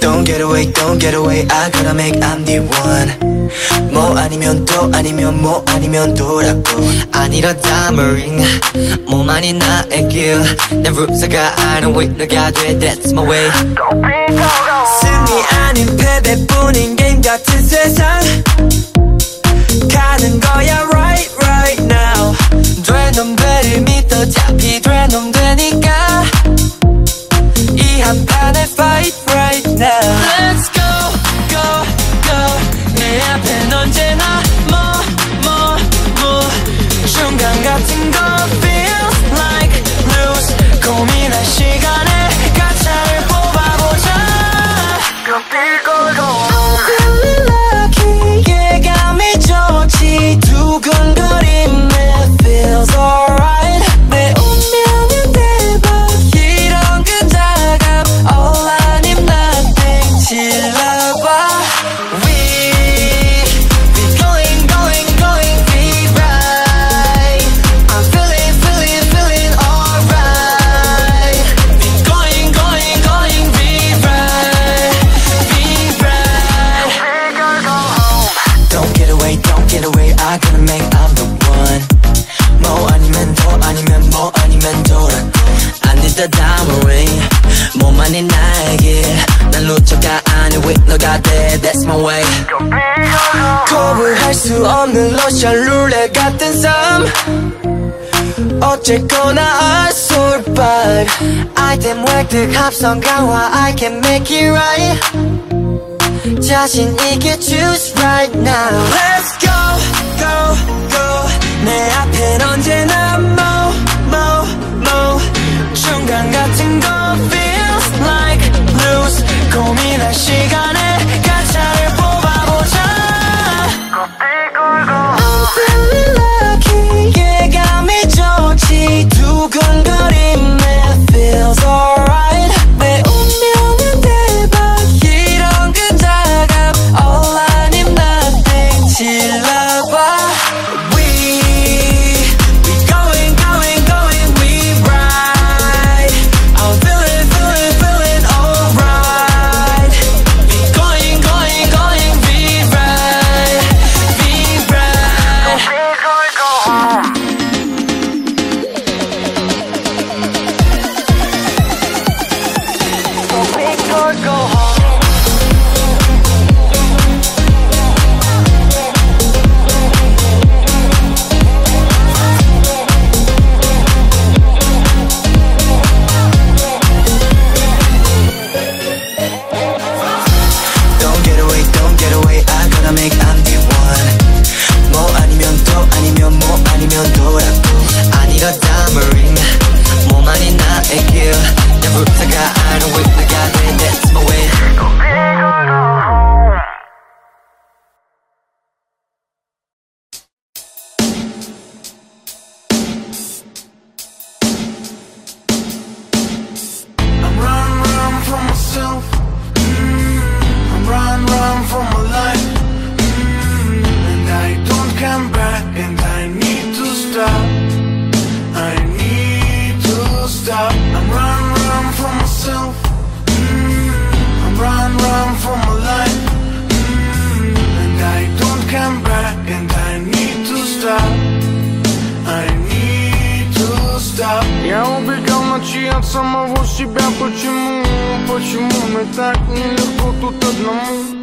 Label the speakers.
Speaker 1: Don't get away I gotta make I'm the one 뭐 아니면 또 아니면 뭐 아니면 또라고 아니라 다머링 몸 아닌 나의 길내 룰사가 아는 위너가 돼 That's my way 승리 아닌 패배뿐인 게임 같은 세상 가는 거야 right now 돼 놈들을 믿어 잡히 돼 놈 되니까 이 한판에 fight right now Let's go 내 앞엔 언제나 뭐 중간 같은 거 feels like lose 고민할 시간에 가차를 뽑아보자 I'm feeling lucky 예감이 좋지 두근거림에 feels alright 내 운명은 대박 이런 근자감 all 아님 nothing 질러봐 I gotta make I'm the one 뭐 아니면 더 아니면 뭐 아니면 도라고 I need the diamond ring 몸 아닌 나에게 난 루저가 아닌 위너가 돼 That's my way 거부할 수 없는 러시안 룰렛 같은 삶 어쨌거나 I survive 아이템 획득 합성 강화 I can make it right 자신 있게 choose right now Let's go 내 앞엔 언제나 뭐 중간 같은 거 feels like lose 고민할 시간에 가차를 뽑아보자 I'm feeling lucky 예감이 좋지 두근거림에 feels alright 내 운명은 대박 이런 근자감 all 아님 nothing 질러봐
Speaker 2: Я убегал в ночи от самого себя. Почему мне так нелегко тут одному?